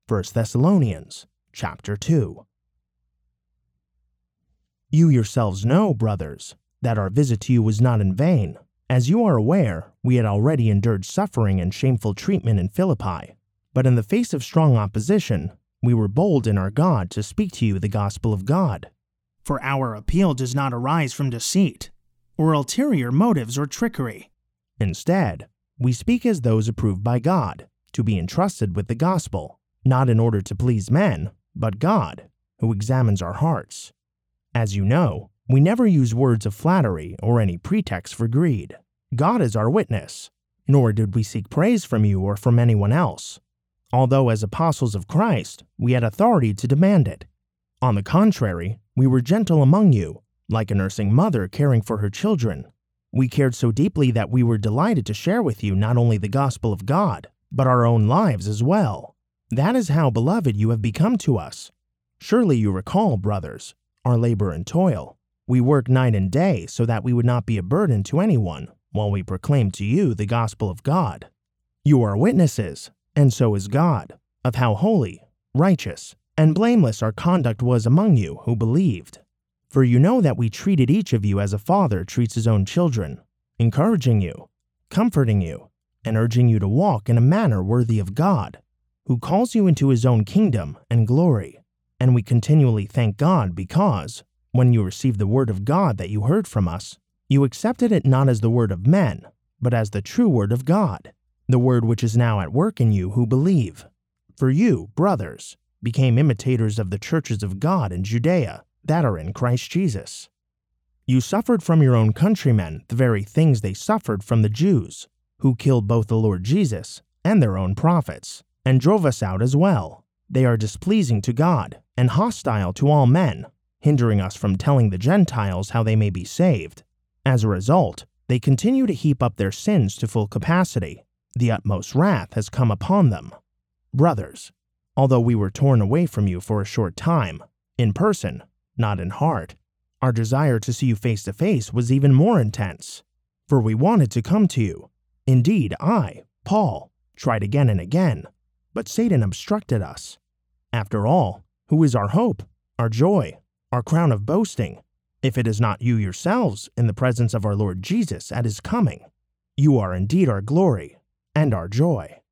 1 Thessalonians chapter 2. You yourselves know, brothers, that our visit to you was not in vain. As you are aware, we had already endured suffering and shameful treatment in Philippi. But in the face of strong opposition, we were bold in our God to speak to you the gospel of God. For our appeal does not arise from deceit, or ulterior motives or trickery. Instead, we speak as those approved by God, to be entrusted with the gospel, not in order to please men, but God, who examines our hearts. As you know, we never use words of flattery or any pretext for greed. God is our witness, nor did we seek praise from you or from anyone else, although as apostles of Christ, we had authority to demand it. On the contrary, we were gentle among you, like a nursing mother caring for her children. We cared so deeply that we were delighted to share with you not only the gospel of God, but our own lives as well. That is how beloved you have become to us. Surely you recall, brothers, our labor and toil. We work night and day so that we would not be a burden to anyone while we proclaim to you the gospel of God. You are witnesses, and so is God, of how holy, righteous, and blameless our conduct was among you who believed. For you know that we treated each of you as a father treats his own children, encouraging you, comforting you, and urging you to walk in a manner worthy of God, who calls you into his own kingdom and glory. And we continually thank God because, when you received the word of God that you heard from us, you accepted it not as the word of men, but as the true word of God, the word which is now at work in you who believe. For you, brothers, became imitators of the churches of God in Judea that are in Christ Jesus. You suffered from your own countrymen the very things they suffered from the Jews, who killed both the Lord Jesus and their own prophets, and drove us out as well. They are displeasing to God and hostile to all men, hindering us from telling the Gentiles how they may be saved. As a result, they continue to heap up their sins to full capacity. The utmost wrath has come upon them. Brothers, although we were torn away from you for a short time, in person, not in heart, our desire to see you face to face was even more intense. For we wanted to come to you. Indeed, I, Paul, tried again and again, but Satan obstructed us. After all, who is our hope, our joy, our crown of boasting, if it is not you yourselves in the presence of our Lord Jesus at his coming? You are indeed our glory and our joy.